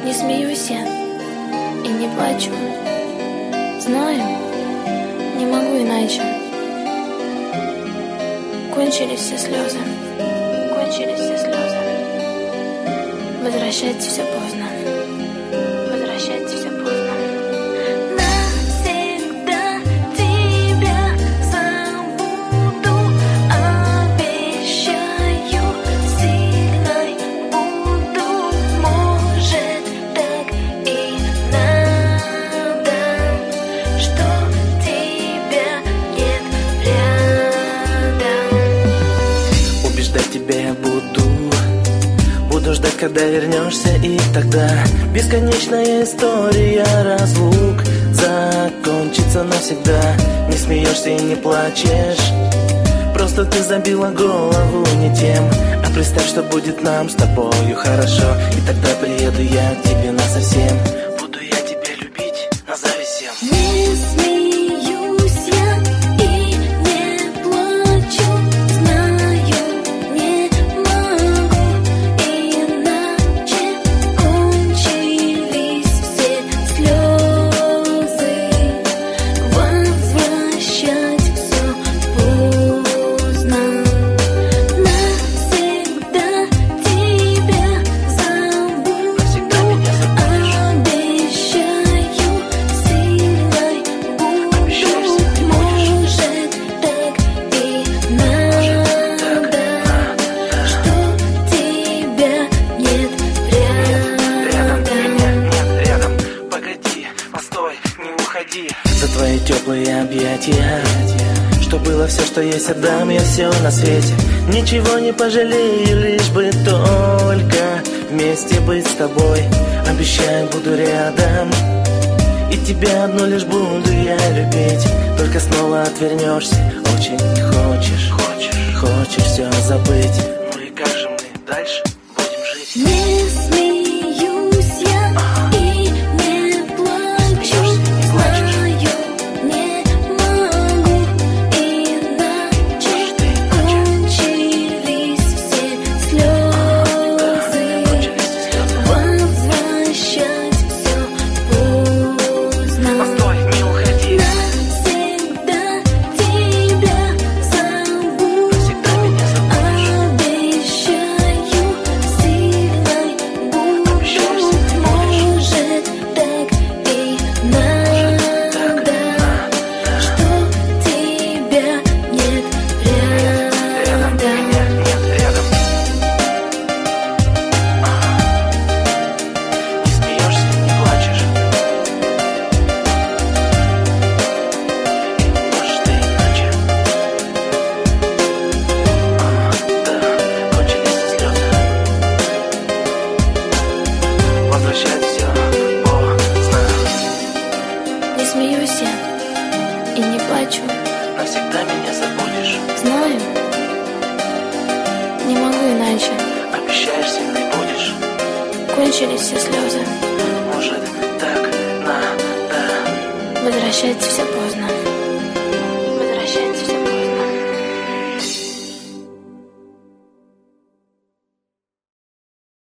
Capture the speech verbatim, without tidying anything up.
Не смеюсь я и не плачу. Знаю, не могу иначе. Кончились все слезы, кончились все слезы. Возвращать все поздно, возвращать все поздно. Навсегда тебя забуду, обещаю, сильной буду. Может, так и надо, что тебя нет рядом. Убеждать тебя я буду, буду ждать, когда вернешься, и тогда бесконечная история разлук закончится навсегда. Не смеешься и не плачешь, просто ты забила голову не тем. А представь, что будет нам с тобою хорошо, и тогда приеду я к тебе насовсем. Буду я тебя любить назависем. Не смеюсь я и не плачу. Знаю, не могу иначе. Кончились все слезы. Возвращать все поздно. Навсегда тебя забуду. Навсегда меня забудешь. Обещаю, сильной буду. Может, так и надо, что тебя нет Рядом ты меня рядом. нет рядом. Погоди, постой, не уходи. За твои теплые объятия, что было все, что есть, отдам я все на свете. Ничего не пожалею, лишь бы только вместе быть с тобой. Обещаю, буду рядом, и тебя одну лишь буду я любить. Только снова отвернешься, очень хочешь, хочешь, хочешь все забыть. Ну и как же мы дальше будем жить? Не смеюсь я и не плачу. Знаю, не могу иначе. Кончились все слезы. Возвращать все поздно. Постой, не уходи. Навсегда тебя забуду. Навсегда меня забудешь. Обещаю, сильной буду. Может, так и надо, что тебя нет Рядом ты рядом. меня нет рядом. Не смеешься, не плачешь. Может, ты иначе. Да, кончились слезы. Возвращать все поздно. Не смеюсь я и не плачу. Навсегда меня забудешь. Знаю, не могу иначе. Обещаешь, сильный будешь. Кончились все слезы. Может, так надо. Возвращать все